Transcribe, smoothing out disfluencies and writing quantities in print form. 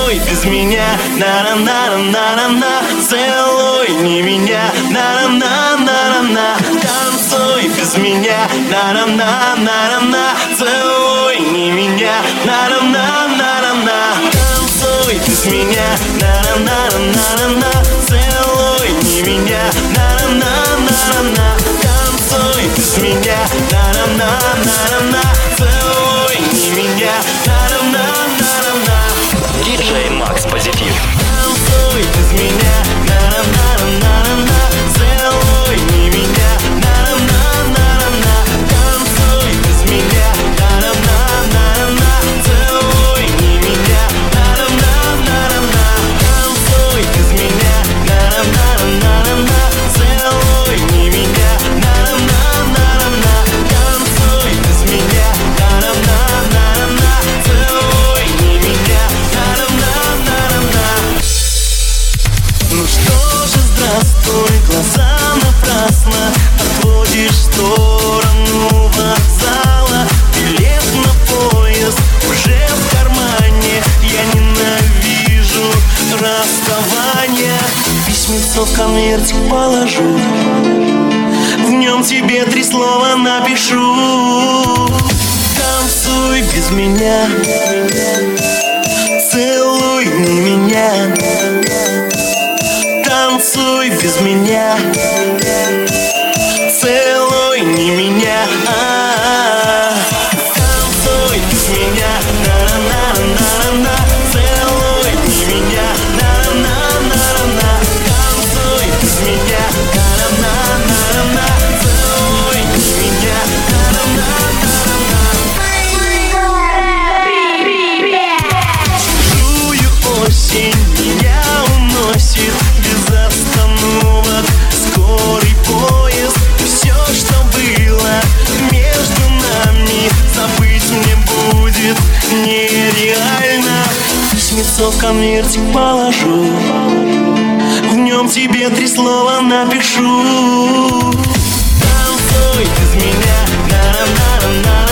Танцуй без меня, на-на-на-на-на-на. Целуй не меня, на-на-на-на-на. Танцуй без меня, на-на-на-на-на. Целуй не меня, на-на-на-на-на. Танцуй без меня, на-на-на-на-на. Целуй не меня, на-на-на-на-на. Танцуй без меня, на-на-на-на-на. Целуй не меня, на-на-на-на-на. Диджей Макс Позитив. Танцуй без меня, на-на-на-на-на. Целуй не меня, на-на-на-на-на. Танцуй без меня, на-на-на-на-на. Целуй не меня, на-на-на-на-на. Танцуй без меня, на-на-на-на-на. Целуй не меня, на-на-на-на-на. Танцуй без меня, на-на-на-на-на. Целуй не меня, на-на-на-на-на. Ну что же, здравствуй, глаза напрасно отводишь в сторону вокзала. Билет на поезд уже в кармане. Я ненавижу расставание. Письмецо в конвертик положу, в нем тебе 3 слова напишу. Танцуй без меня, целуй не меня. Танцуй без меня, целуй не меня. Танцуй без меня, на-на-на-на-на. Целуй не меня, на-на-на-на-на. Танцуй без меня, на-на-на-на-на. Целуй не меня, на-на-на-на-на. Чужую осень меня уносит без остановок скорый поезд. Все, что было между нами, забыть мне будет нереально. Письмецо в конвертик положу, в нем тебе 3 слова напишу. Танцуй без меня, на-на-на-на-на.